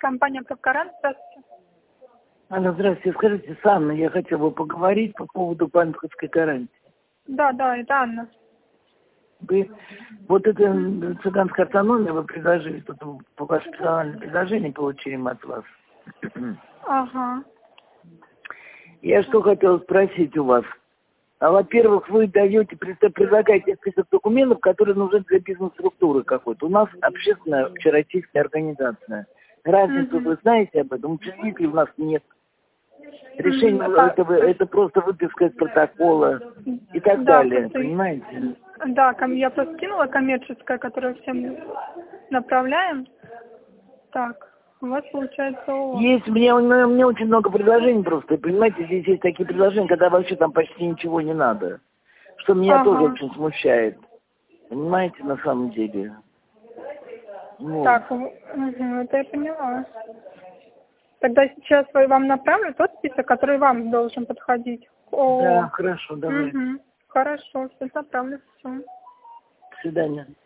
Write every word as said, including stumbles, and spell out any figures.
Компания Правкаран, здравствуйте. Алло, здравствуйте. Скажите, с Анной я хотела бы поговорить по поводу банковской гарантии. Да, да, это Анна. Вы, вот это цыганская автономия вы предложили, тут по ваше персональное предложение получили мы от вас. Ага. Я что хотела спросить у вас. А, во-первых, вы даете, предлагаете список документов, которые нужны для бизнес-структуры какой-то. У нас общественная общероссийская организация. Разницу Угу. вы знаете об этом? Учредителей у нас нет. Решение Угу. этого, это просто выписка из протокола и так Да, далее, просто... понимаете? Да, ком- я просто скинула коммерческое, которое всем направляем. Так, у вас получается ООО. Есть, мне, мне, мне очень много предложений просто, понимаете, здесь есть такие предложения, когда вообще там почти ничего не надо. Что меня Ага. тоже очень смущает. Понимаете, на самом деле. Вот. Так, угу, это я поняла. Тогда сейчас я вам направлю тот список, который вам должен подходить. О. Да, хорошо, давай. Угу. Хорошо, сейчас направлю все. До свидания.